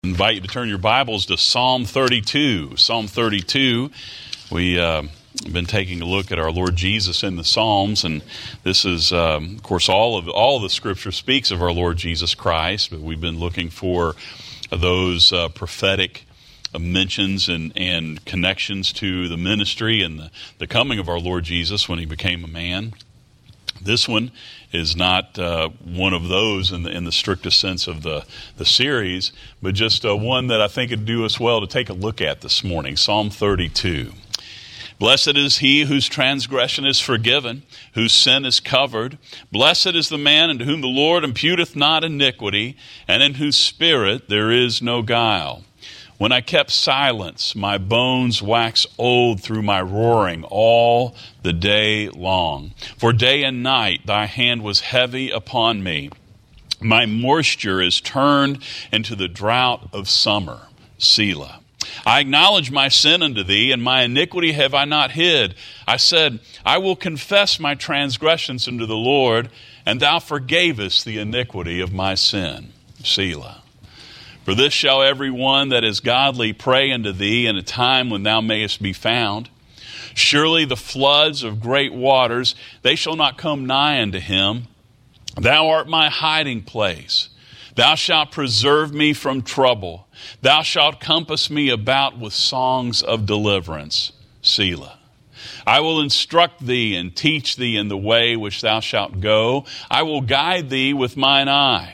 Invite you to turn your Bibles to Psalm 32. Psalm 32, we've been taking a look at our Lord Jesus in the Psalms, and this is, of course, all of the Scripture speaks of our Lord Jesus Christ, but we've been looking for those prophetic mentions and connections to the ministry and the coming of our Lord Jesus when He became a man. This one is not one of those in the strictest sense of the series, but just one that I think would do us well to take a look at this morning. Psalm 32. Blessed is he whose transgression is forgiven, whose sin is covered. Blessed is the man unto whom the Lord imputeth not iniquity, and in whose spirit there is no guile. When I kept silence, my bones waxed old through my roaring all the day long. For day and night thy hand was heavy upon me. My moisture is turned into the drought of summer. Selah. I acknowledge my sin unto thee, and my iniquity have I not hid. I said, I will confess my transgressions unto the Lord, and thou forgavest the iniquity of my sin. Selah. For this shall every one that is godly pray unto thee in a time when thou mayest be found. Surely the floods of great waters, they shall not come nigh unto him. Thou art my hiding place. Thou shalt preserve me from trouble. Thou shalt compass me about with songs of deliverance. Selah. I will instruct thee and teach thee in the way which thou shalt go. I will guide thee with mine eye.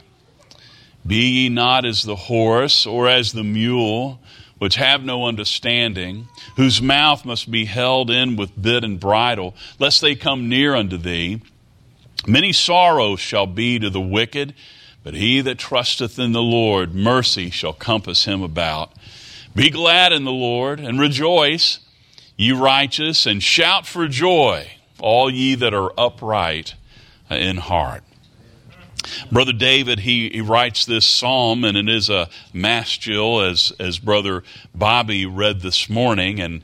Be ye not as the horse or as the mule, which have no understanding, whose mouth must be held in with bit and bridle, lest they come near unto thee. Many sorrows shall be to the wicked, but he that trusteth in the Lord, mercy shall compass him about. Be glad in the Lord, and rejoice, ye righteous, and shout for joy, all ye that are upright in heart. Brother David, he writes this psalm, and it is a maskil, as Brother Bobby read this morning, and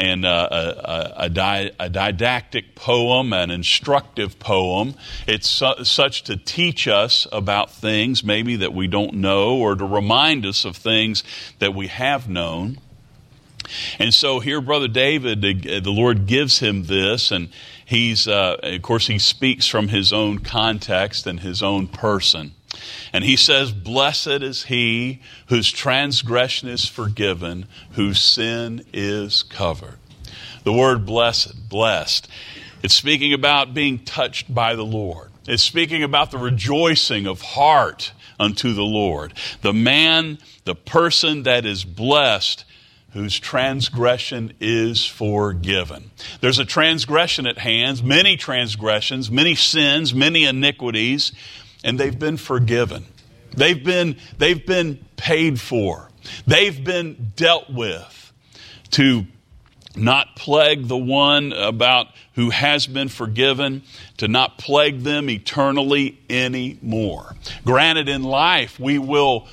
a didactic poem, an instructive poem. It's such to teach us about things maybe that we don't know, or to remind us of things that we have known. And so here, Brother David, the Lord gives him this, and he's, of course, he speaks from his own context and his own person. And he says, blessed is he whose transgression is forgiven, whose sin is covered. The word blessed, it's speaking about being touched by the Lord. It's speaking about the rejoicing of heart unto the Lord. The man, the person that is blessed, whose transgression is forgiven. There's a transgression at hand, many transgressions, many sins, many iniquities, and they've been forgiven. They've been paid for. They've been dealt with to not plague the one about who has been forgiven, to not plague them eternally anymore. Granted, in life, we will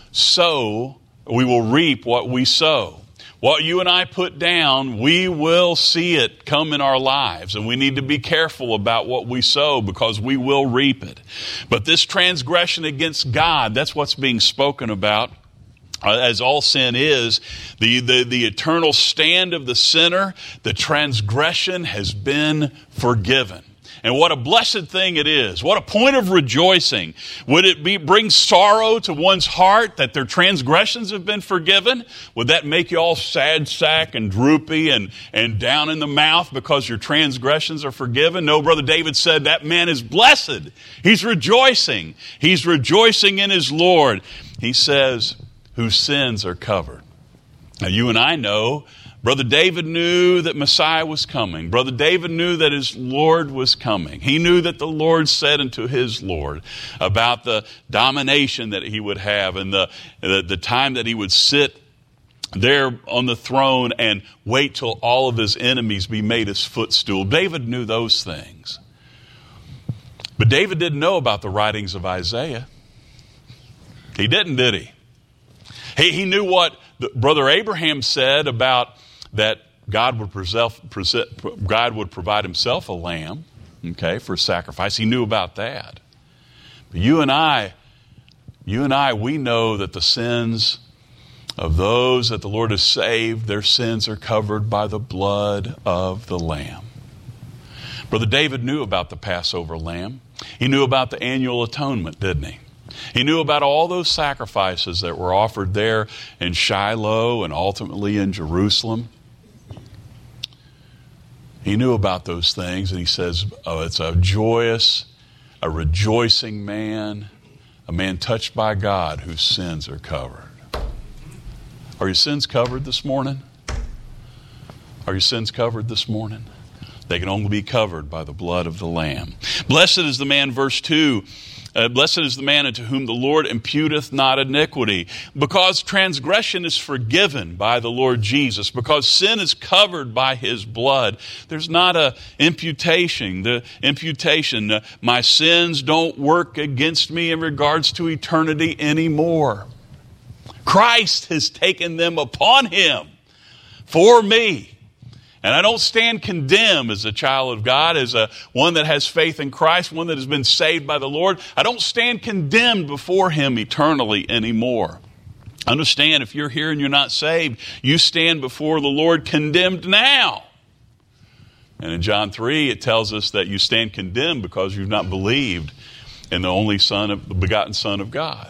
reap what we sow. What you and I put down, we will see it come in our lives, and we need to be careful about what we sow because we will reap it. But this transgression against God, that's what's being spoken about, as all sin is, the eternal stand of the sinner. The transgression has been forgiven. And what a blessed thing it is. What a point of rejoicing. Would it bring sorrow to one's heart that their transgressions have been forgiven? Would that make you all sad sack and droopy and down in the mouth because your transgressions are forgiven? No, Brother David said that man is blessed. He's rejoicing. He's rejoicing in his Lord. He says, whose sins are covered. Now you and I know Brother David knew that Messiah was coming. Brother David knew that his Lord was coming. He knew that the Lord said unto his Lord about the domination that he would have and the time that he would sit there on the throne and wait till all of his enemies be made his footstool. David knew those things. But David didn't know about the writings of Isaiah. He didn't, did he? He knew what Brother Abraham said about that God would provide himself a lamb, for sacrifice. He knew about that. But you and I, we know that the sins of those that the Lord has saved, their sins are covered by the blood of the Lamb. Brother David knew about the Passover lamb. He knew about the annual atonement, didn't he? He knew about all those sacrifices that were offered there in Shiloh and ultimately in Jerusalem. He knew about those things, and he says, oh, it's a joyous, a rejoicing man, a man touched by God whose sins are covered. Are your sins covered this morning? Are your sins covered this morning? They can only be covered by the blood of the Lamb. Blessed is the man, verse 2, blessed is the man unto whom the Lord imputeth not iniquity, because transgression is forgiven by the Lord Jesus, because sin is covered by his blood. There's not a imputation. My sins don't work against me in regards to eternity anymore. Christ has taken them upon him for me. And I don't stand condemned as a child of God, as one that has faith in Christ, one that has been saved by the Lord. I don't stand condemned before him eternally anymore. Understand, if you're here and you're not saved, you stand before the Lord condemned now. And in John 3, it tells us that you stand condemned because you've not believed in the only the begotten Son of God.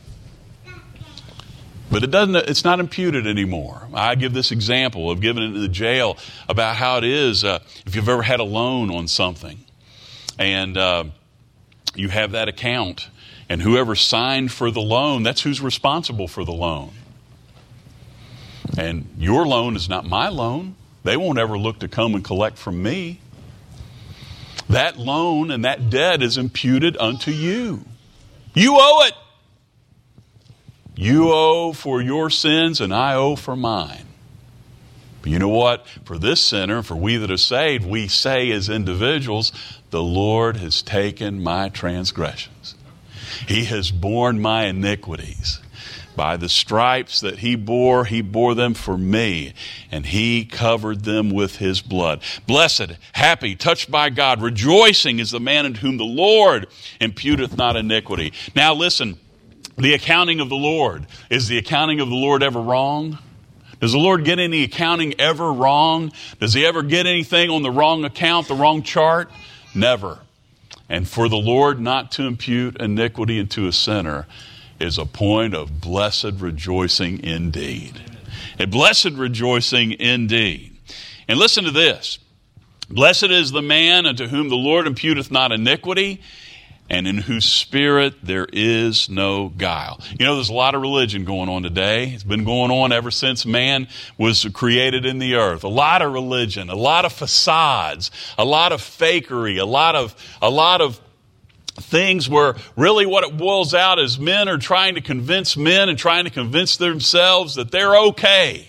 But it's not imputed anymore. I give this example of giving it in the jail about how it is if you've ever had a loan on something and you have that account, and whoever signed for the loan, that's who's responsible for the loan. And your loan is not my loan. They won't ever look to come and collect from me. That loan and that debt is imputed unto you. You owe it. You owe for your sins, and I owe for mine. But you know what? For this sinner, for we that are saved, we say as individuals, the Lord has taken my transgressions. He has borne my iniquities. By the stripes that he bore them for me, and he covered them with his blood. Blessed, happy, touched by God, rejoicing is the man in whom the Lord imputeth not iniquity. Now listen. The accounting of the Lord. Is the accounting of the Lord ever wrong? Does the Lord get any accounting ever wrong? Does he ever get anything on the wrong account, the wrong chart? Never. And for the Lord not to impute iniquity into a sinner is a point of blessed rejoicing indeed. A blessed rejoicing indeed. And listen to this. Blessed is the man unto whom the Lord imputeth not iniquity, and in whose spirit there is no guile. You know, there's a lot of religion going on today. It's been going on ever since man was created in the earth. A lot of religion, a lot of facades, a lot of fakery, a lot of things where really what it boils out is men are trying to convince men and trying to convince themselves that they're okay.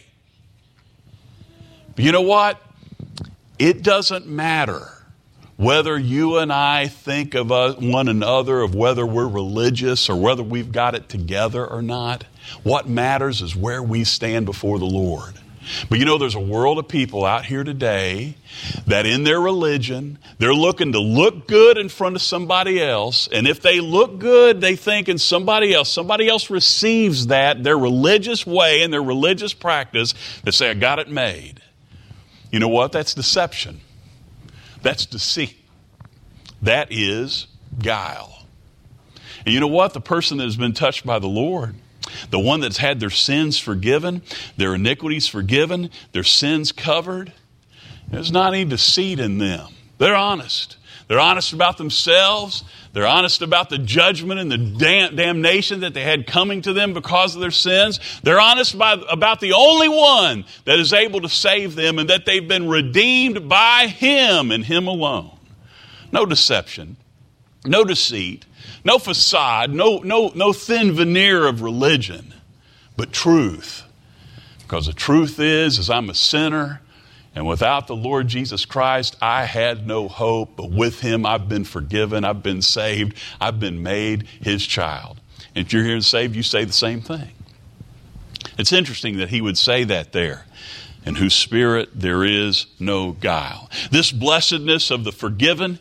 But you know what? It doesn't matter whether you and I think of one another, of whether we're religious or whether we've got it together or not. What matters is where we stand before the Lord. But you know, there's a world of people out here today that in their religion, they're looking to look good in front of somebody else. And if they look good, they think in somebody else receives that, their religious way and their religious practice, they say, I got it made. You know what? That's deception. That's deceit. That is guile. And you know what? The person that has been touched by the Lord, the one that's had their sins forgiven, their iniquities forgiven, their sins covered, there's not any deceit in them. They're honest. They're honest about themselves. They're honest about the judgment and the damnation that they had coming to them because of their sins. They're honest about the only one that is able to save them, and that they've been redeemed by him and him alone. No deception, no deceit, no facade, no thin veneer of religion, but truth. Because the truth is I'm a sinner. And without the Lord Jesus Christ, I had no hope. But with him, I've been forgiven. I've been saved. I've been made his child. And if you're here and saved, you say the same thing. It's interesting that he would say that there. In whose spirit there is no guile. This blessedness of the forgiven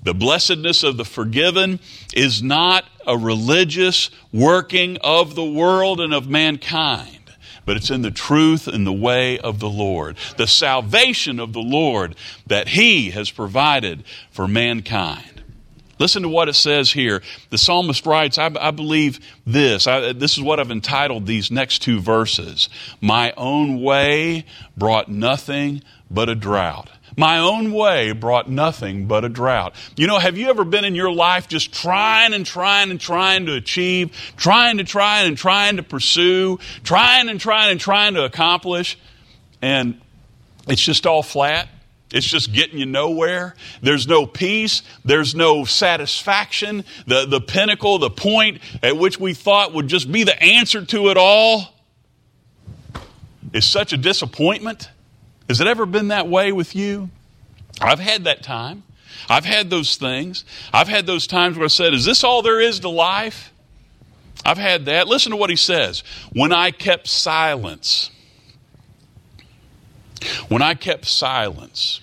is not a religious working of the world and of mankind. but it's in the truth and the way of the Lord, the salvation of the Lord that He has provided for mankind. Listen to what it says here. The psalmist writes, I believe this. This is what I've entitled these next two verses. My own way brought nothing but a drought. My own way brought nothing but a drought. You know, have you ever been in your life just trying to achieve, trying to pursue, trying to accomplish, and it's just all flat? It's just getting you nowhere. There's no peace. There's no satisfaction. The pinnacle, the point at which we thought would just be the answer to it all is such a disappointment. Has it ever been that way with you? I've had that time. I've had those things. I've had those times where I said, is this all there is to life? I've had that. Listen to what he says. When I kept silence. When I kept silence,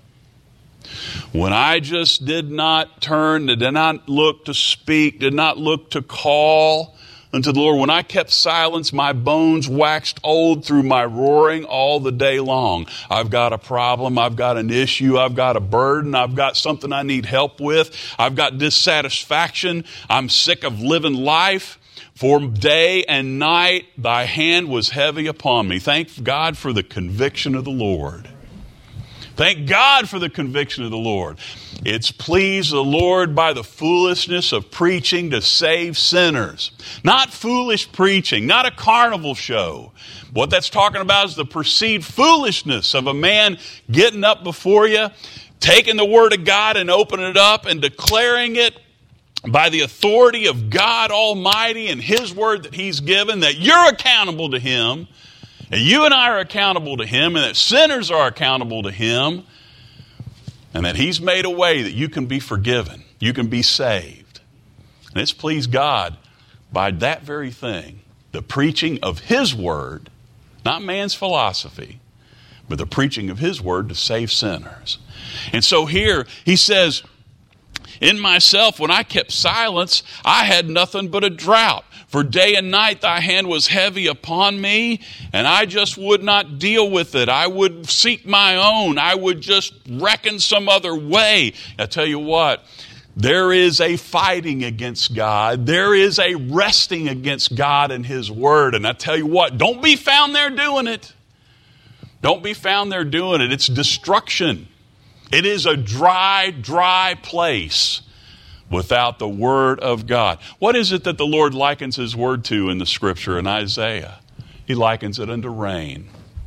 when I just did not turn, did not look to speak, did not look to call unto the Lord, when I kept silence, my bones waxed old through my roaring all the day long. I've got a problem, I've got an issue, I've got a burden, I've got something I need help with, I've got dissatisfaction, I'm sick of living life. For day and night thy hand was heavy upon me. Thank God for the conviction of the Lord. Thank God for the conviction of the Lord. It's pleased the Lord by the foolishness of preaching to save sinners. Not foolish preaching, not a carnival show. What that's talking about is the perceived foolishness of a man getting up before you, taking the Word of God and opening it up and declaring it by the authority of God Almighty and His Word that He's given, that you're accountable to Him, and you and I are accountable to Him, and that sinners are accountable to Him, and that He's made a way that you can be forgiven, you can be saved. And it's pleased God by that very thing, the preaching of His Word, not man's philosophy, but the preaching of His Word to save sinners. And so here he says, in myself, when I kept silence, I had nothing but a drought. For day and night thy hand was heavy upon me, and I just would not deal with it. I would seek my own. I would just reckon some other way. I tell you what, there is a fighting against God. There is a wrestling against God and His Word. And I tell you what, don't be found there doing it. Don't be found there doing it. It's destruction. It is a dry, dry place without the Word of God. What is it that the Lord likens His Word to in the Scripture in Isaiah? He likens it unto rain.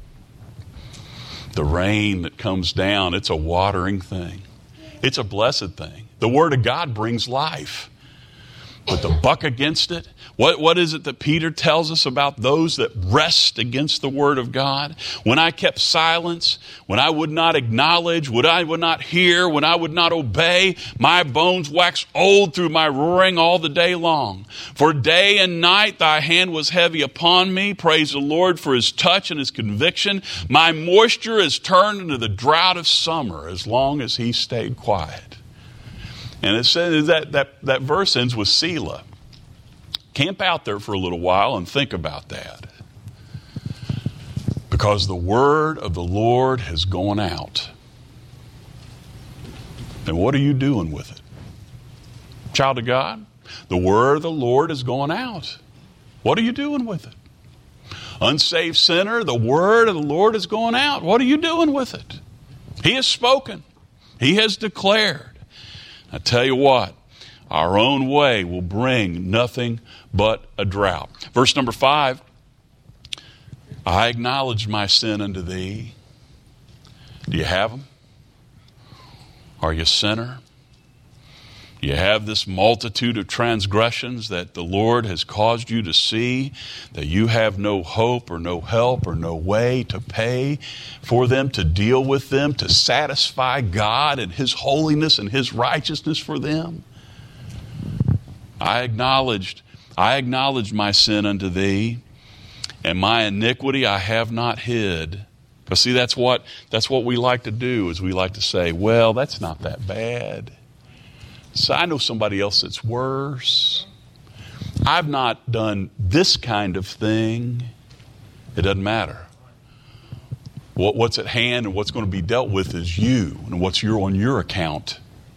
The rain that comes down, it's a watering thing. It's a blessed thing. The Word of God brings life. But the buck against it, what is it that Peter tells us about those that wrest against the Word of God? When I kept silence, when I would not acknowledge, when I would not hear, when I would not obey, my bones waxed old through my roaring all the day long. For day and night thy hand was heavy upon me. Praise the Lord for His touch and His conviction. My moisture is turned into the drought of summer as long as He stayed quiet. And it says that verse ends with Selah. Camp out there for a little while and think about that. Because the word of the Lord has gone out. And what are you doing with it? Child of God, the word of the Lord has gone out. What are you doing with it? Unsaved sinner, the word of the Lord has gone out. What are you doing with it? He has spoken. He has declared. I tell you what, our own way will bring nothing but a drought. Verse number 5, I acknowledge my sin unto thee. Do you have them? Are you a sinner? You have this multitude of transgressions that the Lord has caused you to see, that you have no hope or no help or no way to pay for them, to deal with them, to satisfy God and His holiness and His righteousness for them. I acknowledged my sin unto thee, and my iniquity I have not hid. But see, that's what we like to do, is we like to say, well, that's not that bad. So I know somebody else that's worse. I've not done this kind of thing. It doesn't matter. What's at hand and what's going to be dealt with is you and what's on your account.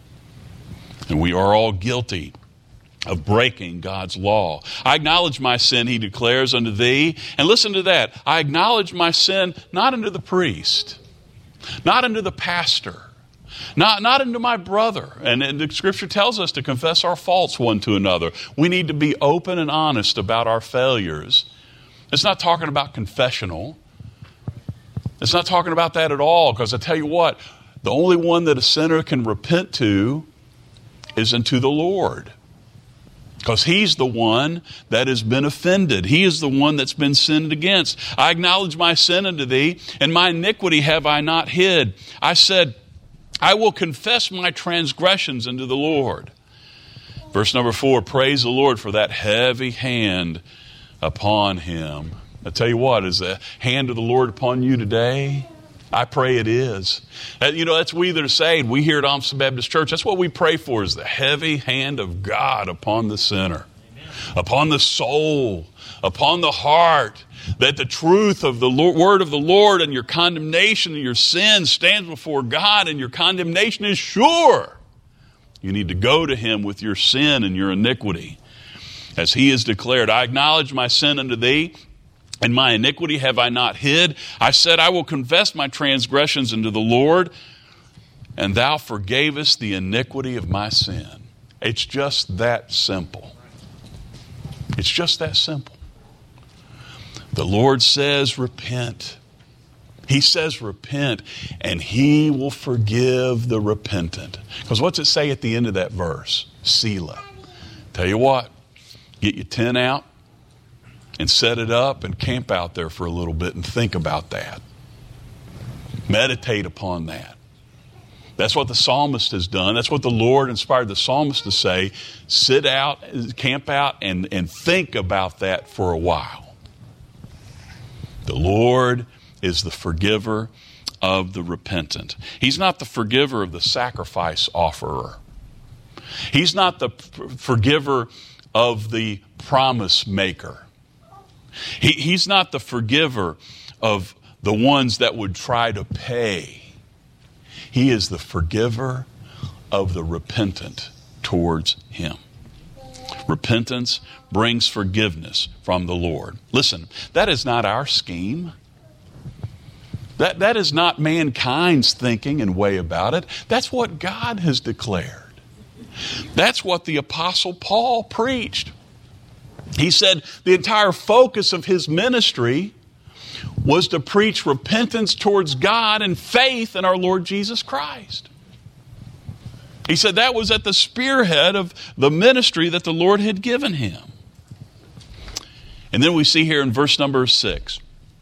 And we are all guilty of breaking God's law. I acknowledge my sin, he declares, unto thee. And listen to that. I acknowledge my sin not unto the priest, not unto the pastor, not unto my brother. And the Scripture tells us to confess our faults one to another. We need to be open and honest about our failures. It's not talking about confessional. It's not talking about that at all, because I tell you what, the only one that a sinner can repent to is unto the Lord. Because he's the one that has been offended. He is the one that's been sinned against. I acknowledge my sin unto thee, and my iniquity have I not hid. I said, I will confess my transgressions unto the Lord. Verse number 4, praise the Lord for that heavy hand upon him. I tell you what, is the hand of the Lord upon you today? I pray it is. That's we that are saved. We here at Amstel Baptist Church, that's what we pray for, is the heavy hand of God upon the sinner, upon the soul, upon the heart, that the truth of the word of the Lord and your condemnation of your sin stands before God, and your condemnation is sure. You need to go to him with your sin and your iniquity. As he has declared, I acknowledge my sin unto thee, and my iniquity have I not hid. I said, I will confess my transgressions unto the Lord, and thou forgavest the iniquity of my sin. It's just that simple. It's just that simple. The Lord says, repent. He says, repent, and he will forgive the repentant. Because what's it say at the end of that verse? Selah. Tell you what, get your tent out, and set it up and camp out there for a little bit and think about that. Meditate upon that. That's what the psalmist has done. That's what the Lord inspired the psalmist to say. Sit out, camp out, and think about that for a while. The Lord is the forgiver of the repentant. He's not the forgiver of the sacrifice offerer. He's not the forgiver of the promise maker. He's not the forgiver of the ones that would try to pay. He is the forgiver of the repentant towards him. Repentance brings forgiveness from the Lord. Listen, that is not our scheme. That is not mankind's thinking and way about it. That's what God has declared. That's what the Apostle Paul preached. He said the entire focus of his ministry was to preach repentance towards God and faith in our Lord Jesus Christ. He said that was at the spearhead of the ministry that the Lord had given him. And then we see here in verse number 6,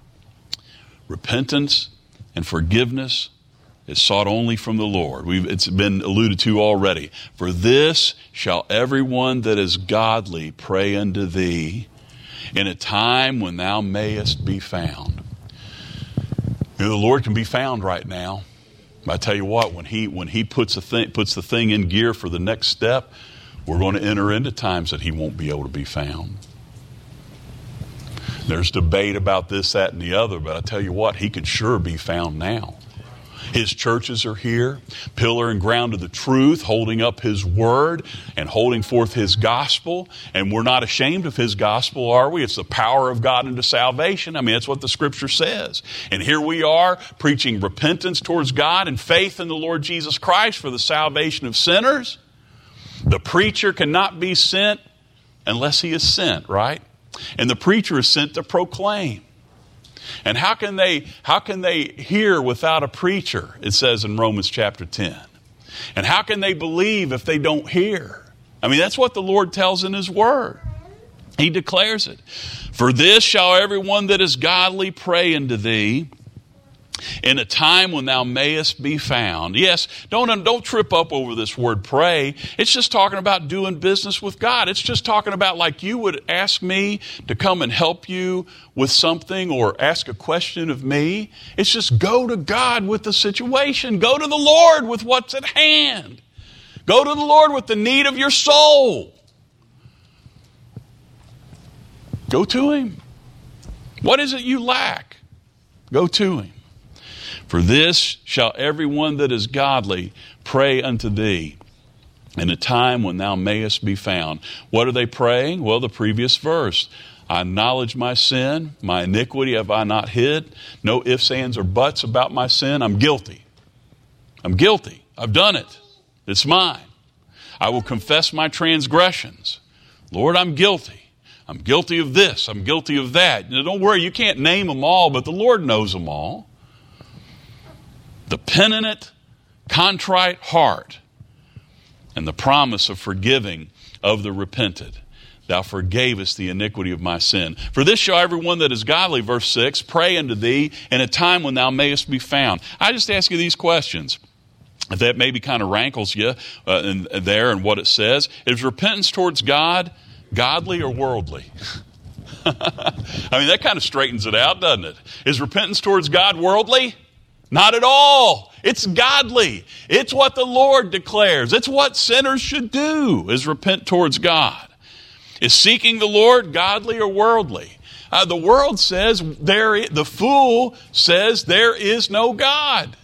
repentance and forgiveness is sought only from the Lord. It's been alluded to already. For this shall everyone that is godly pray unto thee in a time when thou mayest be found. The Lord can be found right now. I tell you what, when he puts the thing in gear for the next step, we're going to enter into times that he won't be able to be found. There's debate about this, that, and the other, but I tell you what, he could sure be found now. His churches are here, pillar and ground of the truth, holding up his word and holding forth his gospel. And we're not ashamed of his gospel, are we? It's the power of God unto salvation. I mean, that's what the Scripture says. And here we are preaching repentance towards God and faith in the Lord Jesus Christ for the salvation of sinners. The preacher cannot be sent unless he is sent, right? And the preacher is sent to proclaim. And how can they hear without a preacher? It says in Romans chapter 10. And how can they believe if they don't hear? I mean, that's what the Lord tells in his word. He declares it. For this shall everyone that is godly pray unto thee in a time when thou mayest be found. Yes, don't trip up over this word pray. It's just talking about doing business with God. It's just talking about like you would ask me to come and help you with something or ask a question of me. It's just go to God with the situation. Go to the Lord with what's at hand. Go to the Lord with the need of your soul. Go to him. What is it you lack? Go to him. For this shall everyone that is godly pray unto thee in a time when thou mayest be found. What are they praying? Well, the previous verse. I acknowledge my sin, my iniquity have I not hid. No ifs, ands, or buts about my sin. I'm guilty. I'm guilty. I've done it. It's mine. I will confess my transgressions. Lord, I'm guilty. I'm guilty of this. I'm guilty of that. Now, don't worry, you can't name them all, but the Lord knows them all. The penitent, contrite heart and the promise of forgiving of the repentant. Thou forgavest the iniquity of my sin. For this shall everyone that is godly, verse 6, pray unto thee in a time when thou mayest be found. I just ask you these questions. If that maybe kind of rankles you there and what it says. Is repentance towards God godly or worldly? I mean, that kind of straightens it out, doesn't it? Is repentance towards God worldly? Not at all. It's godly. It's what the Lord declares. It's what sinners should do, is repent towards God. Is seeking the Lord godly or worldly? The world says, the fool says there is no God.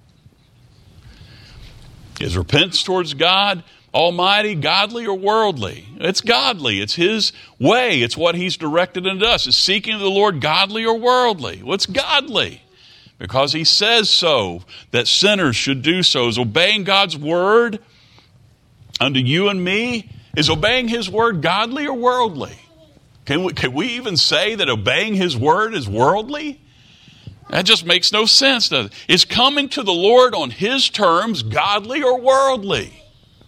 Is repentance towards God Almighty godly or worldly? It's godly. It's His way. It's what He's directed unto us. Is seeking the Lord godly or worldly? Well, it's godly, because He says so, that sinners should do so. Is obeying God's word unto you and me, is obeying His word godly or worldly? Can we even say that obeying His word is worldly? That just makes no sense, does it? Is coming to the Lord on His terms godly or worldly?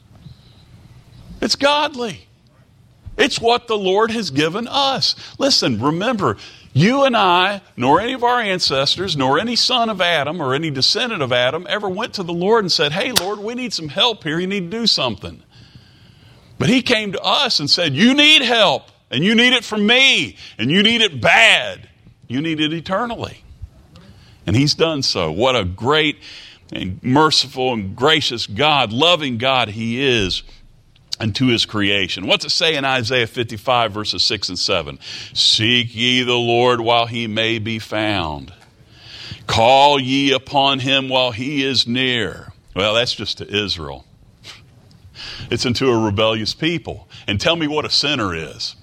It's godly. It's what the Lord has given us. Listen, remember, you and I, nor any of our ancestors, nor any son of Adam or any descendant of Adam ever went to the Lord and said, hey, Lord, we need some help here. You need to do something. But He came to us and said, you need help, and you need it from me, and you need it bad. You need it eternally. And He's done so. What a great and merciful and gracious God, loving God He is unto His creation. What's it say in Isaiah 55, verses 6 and 7? Seek ye the Lord while He may be found. Call ye upon Him while He is near. Well, that's just to Israel. It's unto a rebellious people. And tell me what a sinner is.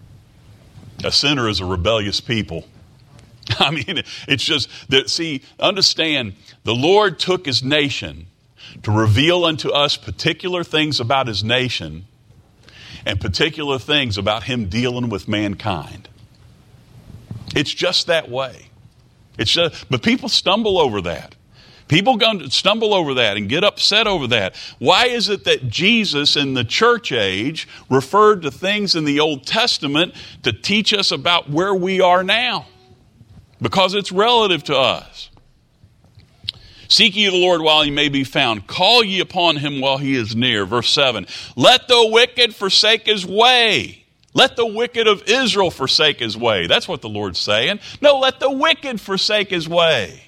A sinner is a rebellious people. I mean, it's just that, see, understand, the Lord took His nation to reveal unto us particular things about His nation and particular things about Him dealing with mankind. It's just that way. But people stumble over that. People stumble over that and get upset over that. Why is it that Jesus in the church age referred to things in the Old Testament to teach us about where we are now? Because it's relative to us. Seek ye the Lord while He may be found. Call ye upon Him while He is near. Verse 7. Let the wicked forsake his way. Let the wicked of Israel forsake his way. That's what the Lord's saying. No, let the wicked forsake his way.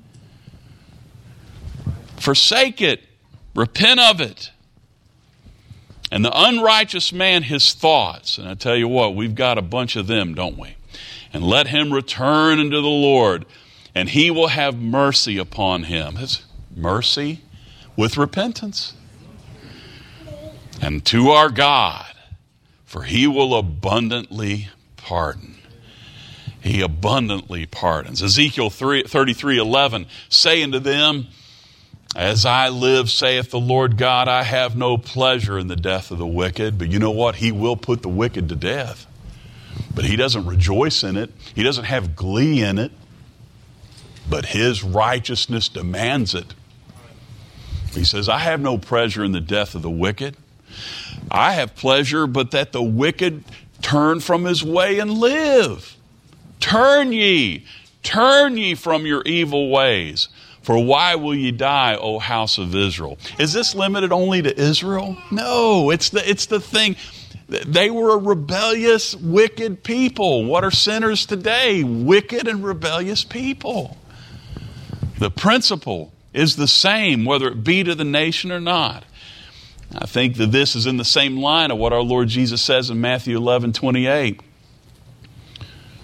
Forsake it. Repent of it. And the unrighteous man his thoughts. And I tell you what, we've got a bunch of them, don't we? And let him return unto the Lord, and He will have mercy upon him. That's mercy with repentance. And to our God, for He will abundantly pardon. He abundantly pardons. Ezekiel 33:11, say unto them, as I live, saith the Lord God, I have no pleasure in the death of the wicked. But you know what? He will put the wicked to death. But He doesn't rejoice in it. He doesn't have glee in it. But His righteousness demands it. He says, I have no pleasure in the death of the wicked. I have pleasure, but that the wicked turn from his way and live. Turn ye from your evil ways. For why will ye die, O house of Israel? Is this limited only to Israel? No, it's the thing. They were a rebellious, wicked people. What are sinners today? Wicked and rebellious people. The principle is the same, whether it be to the nation or not. I think that this is in the same line of what our Lord Jesus says in Matthew 11:28.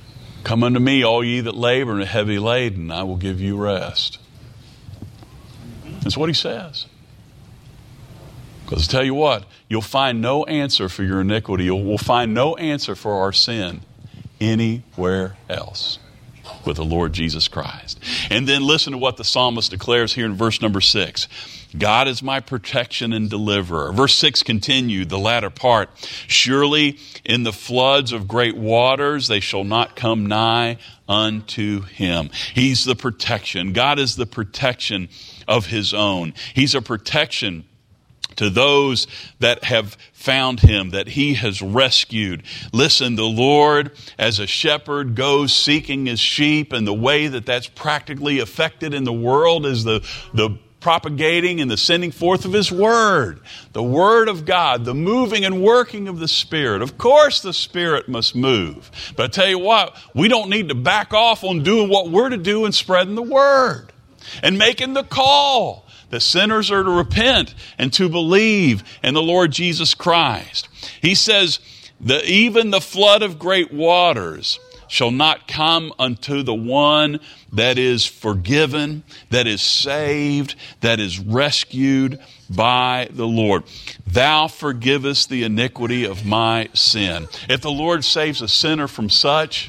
Come unto me, all ye that labor and are heavy laden, I will give you rest. That's what he says. Because I tell you what, you'll find no answer for your iniquity. We'll find no answer for our sin anywhere else with the Lord Jesus Christ. And then listen to what the psalmist declares here in verse number 6. God is my protection and deliverer. Verse 6 continued, the latter part. Surely in the floods of great waters they shall not come nigh unto him. He's the protection. God is the protection of his own. He's a protection to those that have found him, that he has rescued. Listen, the Lord as a shepherd goes seeking his sheep, and the way that that's practically affected in the world is the propagating and the sending forth of his word. The word of God, the moving and working of the Spirit. Of course the Spirit must move. But I tell you what, we don't need to back off on doing what we're to do and spreading the word and making the call that sinners are to repent and to believe in the Lord Jesus Christ. He says that even the flood of great waters shall not come unto the one that is forgiven, that is saved, that is rescued by the Lord. Thou forgivest the iniquity of my sin. If the Lord saves a sinner from such,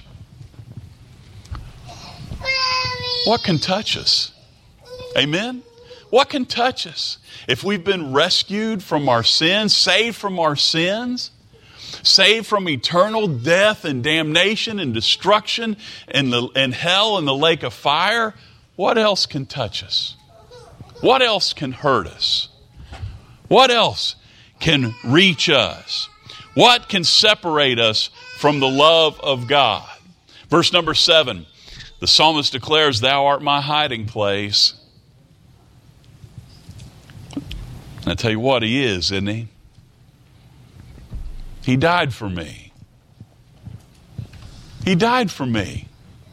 what can touch us? Amen? What can touch us? If we've been rescued from our sins, saved from our sins, saved from eternal death and damnation and destruction and hell and the lake of fire, what else can touch us? What else can hurt us? What else can reach us? What can separate us from the love of God? Verse number 7, the psalmist declares, Thou art my hiding place. And I tell you what, he is, isn't he? He died for me. He died for me.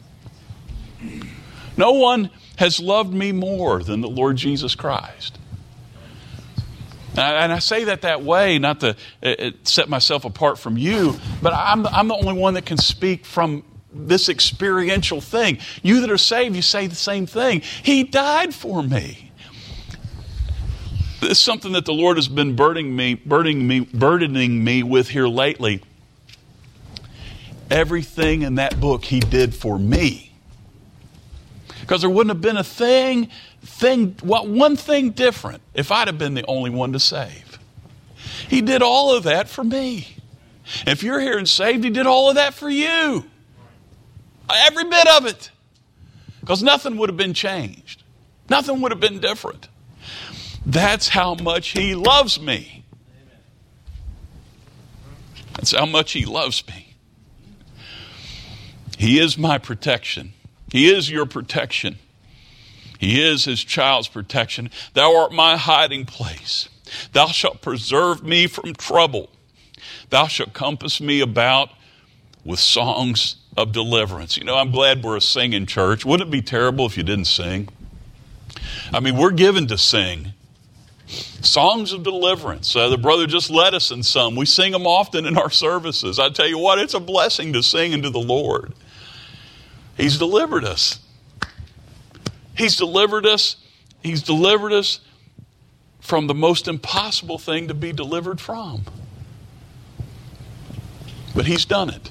No one has loved me more than the Lord Jesus Christ. And I say that way, not to set myself apart from you, but I'm the only one that can speak from this experiential thing. You that are saved, you say the same thing. He died for me. It's something that the Lord has been burdening me with here lately. Everything in that book he did for me. Because there wouldn't have been one thing different if I'd have been the only one to save. He did all of that for me. If you're here and saved, he did all of that for you. Every bit of it. Because nothing would have been changed. Nothing would have been different. That's how much he loves me. That's how much he loves me. He is my protection. He is your protection. He is his child's protection. Thou art my hiding place. Thou shalt preserve me from trouble. Thou shalt compass me about with songs of deliverance. You know, I'm glad we're a singing church. Wouldn't it be terrible if you didn't sing? I mean, we're given to sing. Songs of deliverance. The brother just led us in some. We sing them often in our services. I tell you what, it's a blessing to sing unto the Lord. He's delivered us. He's delivered us. He's delivered us from the most impossible thing to be delivered from. But he's done it.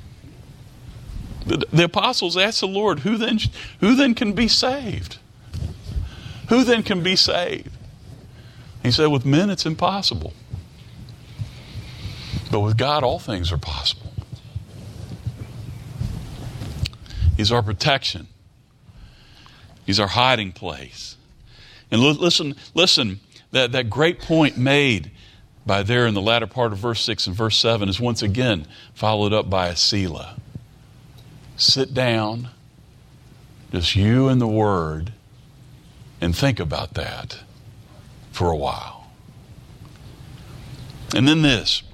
The apostles asked the Lord, who then can be saved? Who then can be saved? He said, with men it's impossible. But with God all things are possible. He's our protection. He's our hiding place. And listen, that great point made by there in the latter part of verse 6 and verse 7 is once again followed up by a Selah. Sit down, just you and the Word, and think about that for a while. And then this.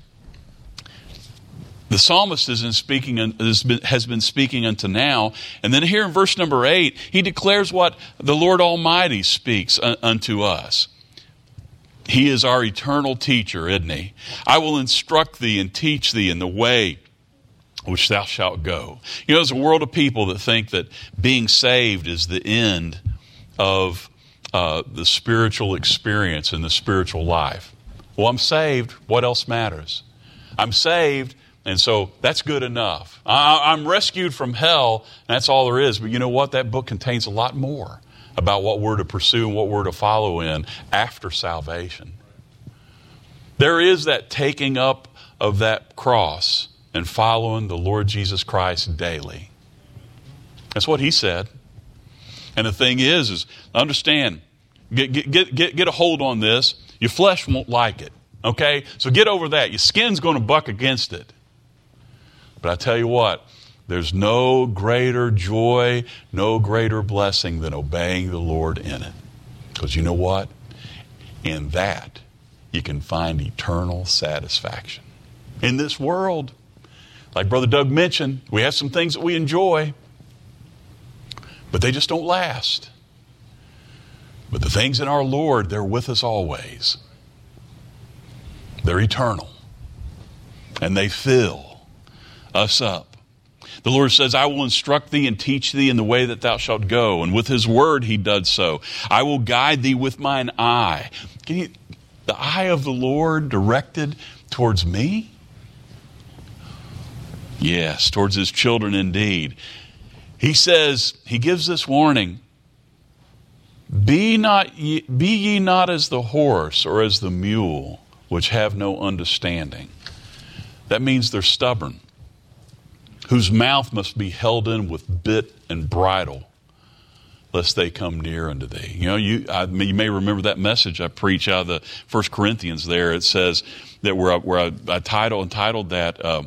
The psalmist has been speaking unto now. And then here in verse number 8, he declares what the Lord Almighty speaks unto us. He is our eternal teacher, isn't he? I will instruct thee and teach thee in the way which thou shalt go. You know, there's a world of people that think that being saved is the end of the spiritual experience and the spiritual life. Well, I'm saved. What else matters? I'm saved, and so that's good enough. I'm rescued from hell, and that's all there is. But you know what? That book contains a lot more about what we're to pursue and what we're to follow in after salvation. There is that taking up of that cross and following the Lord Jesus Christ daily. That's what he said. And the thing is understand, get a hold on this. Your flesh won't like it, okay? So get over that. Your skin's going to buck against it. But I tell you what, there's no greater joy, no greater blessing than obeying the Lord in it. Because you know what? In that, you can find eternal satisfaction. In this world, like Brother Doug mentioned, we have some things that we enjoy, but they just don't last. But the things in our Lord, they're with us always. They're eternal. And they fill us up. The Lord says, I will instruct thee and teach thee in the way that thou shalt go. And with his word he does so. I will guide thee with mine eye. The eye of the Lord directed towards me? Yes, towards his children indeed. He says, he gives this warning, be ye not as the horse or as the mule, which have no understanding. That means they're stubborn, whose mouth must be held in with bit and bridle, lest they come near unto thee. You know, you may remember that message I preach out of the 1 Corinthians there. It says that where I entitled that,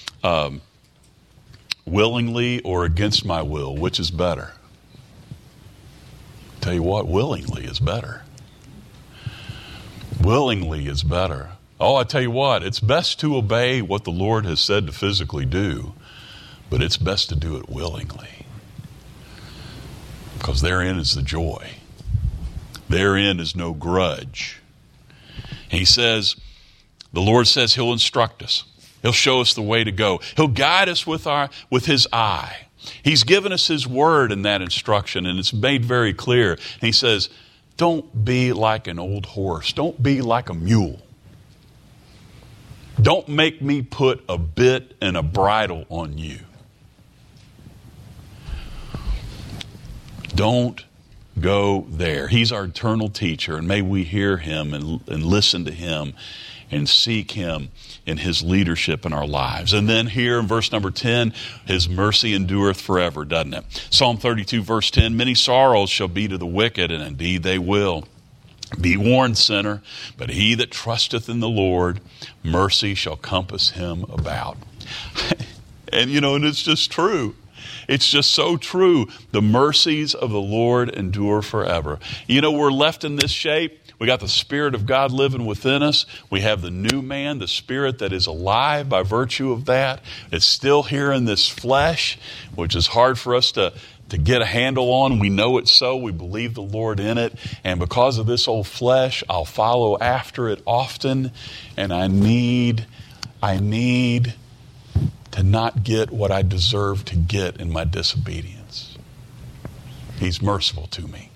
willingly or against my will, which is better? Tell you what, willingly is better. Willingly is better. Oh, I tell you what, it's best to obey what the Lord has said to physically do, but it's best to do it willingly. Because therein is the joy. Therein is no grudge. And he says, the Lord says he'll instruct us. He'll show us the way to go. He'll guide us with his eye. He's given us his word in that instruction, and it's made very clear. And he says, don't be like an old horse. Don't be like a mule. Don't make me put a bit and a bridle on you. Don't go there. He's our eternal teacher, and may we hear him and listen to him and seek him in his leadership in our lives. And then here in verse number 10, his mercy endureth forever, doesn't it? Psalm 32 verse 10, many sorrows shall be to the wicked, and indeed they will. Be warned, sinner, but he that trusteth in the Lord, mercy shall compass him about. And it's just true. It's just so true. The mercies of the Lord endure forever. We're left in this shape. We got the Spirit of God living within us. We have the new man, the Spirit that is alive by virtue of that. It's still here in this flesh, which is hard for us to get a handle on. We know it's so. We believe the Lord in it. And because of this old flesh, I'll follow after it often. And I need to not get what I deserve to get in my disobedience. He's merciful to me.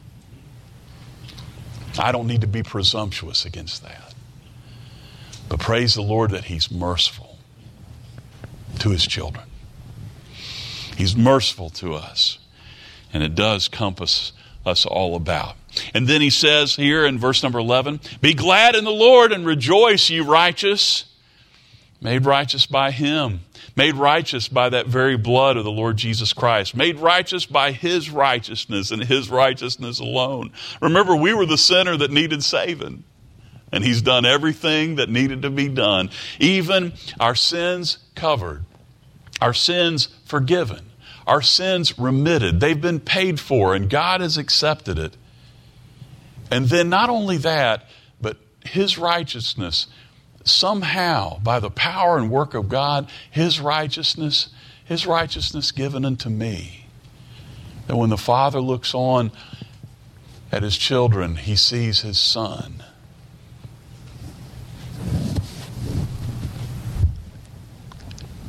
I don't need to be presumptuous against that. But praise the Lord that he's merciful to his children. He's merciful to us. And it does compass us all about. And then he says here in verse number 11, be glad in the Lord and rejoice, ye righteous. Made righteous by him. Made righteous by that very blood of the Lord Jesus Christ. Made righteous by his righteousness and his righteousness alone. Remember, we were the sinner that needed saving. And he's done everything that needed to be done. Even our sins covered. Our sins forgiven. Our sins remitted. They've been paid for, and God has accepted it. And then not only that, but his righteousness, somehow, by the power and work of God, his righteousness given unto me. That when the Father looks on at his children, he sees his Son.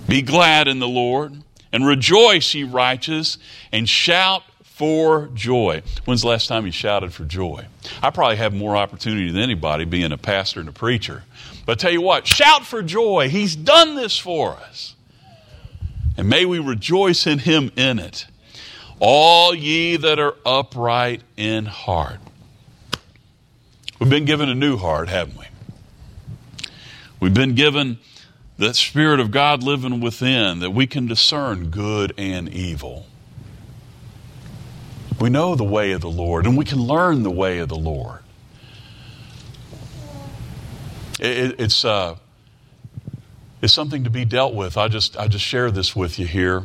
Be glad in the Lord, and rejoice, ye righteous, and shout for joy. When's the last time you shouted for joy? I probably have more opportunity than anybody being a pastor and a preacher. But I tell you what, shout for joy. He's done this for us. And may we rejoice in Him in it. All ye that are upright in heart. We've been given a new heart, haven't we? We've been given that Spirit of God living within, that we can discern good and evil. We know the way of the Lord, and we can learn the way of the Lord. It's something to be dealt with. I just share this with you here.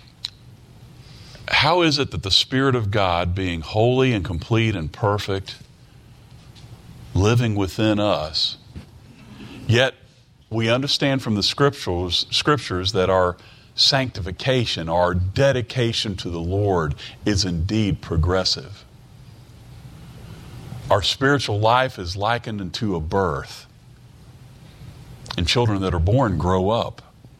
How is it that the Spirit of God, being holy and complete and perfect, living within us, yet we understand from the scriptures that our sanctification, our dedication to the Lord is indeed progressive. Our spiritual life is likened unto a birth. And children that are born grow up.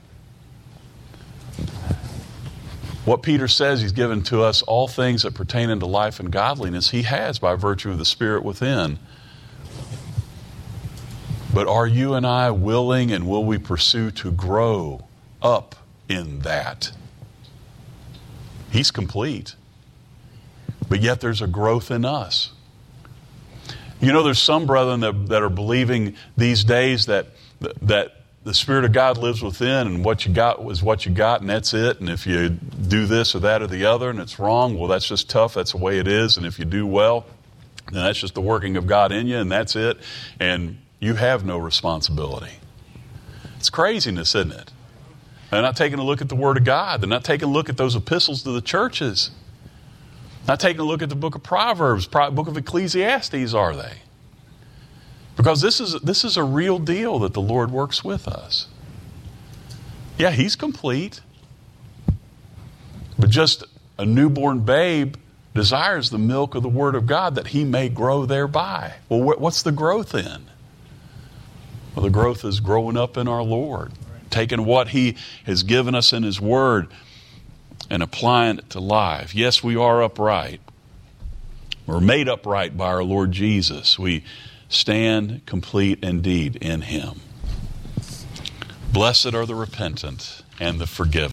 What Peter says, He's given to us all things that pertain unto life and godliness, He has by virtue of the Spirit within. But are you and I willing, and will we pursue to grow up in that? He's complete. But yet there's a growth in us. You know, there's some brethren that are believing these days that the Spirit of God lives within, and what you got was what you got, and that's it. And if you do this or that or the other and it's wrong, well, that's just tough. That's the way it is. And if you do well, then that's just the working of God in you, and that's it. And you have no responsibility. It's craziness, isn't it? They're not taking a look at the Word of God. They're not taking a look at those epistles to the churches. Not taking a look at the book of Proverbs, book of Ecclesiastes, are they? Because this is a real deal that the Lord works with us. Yeah, He's complete. But just a newborn babe desires the milk of the Word of God that he may grow thereby. Well, what's the growth in? Well, the growth is growing up in our Lord. Taking what He has given us in His Word and applying it to life. Yes, we are upright. We're made upright by our Lord Jesus. We stand complete indeed in Him. Blessed are the repentant and the forgiven.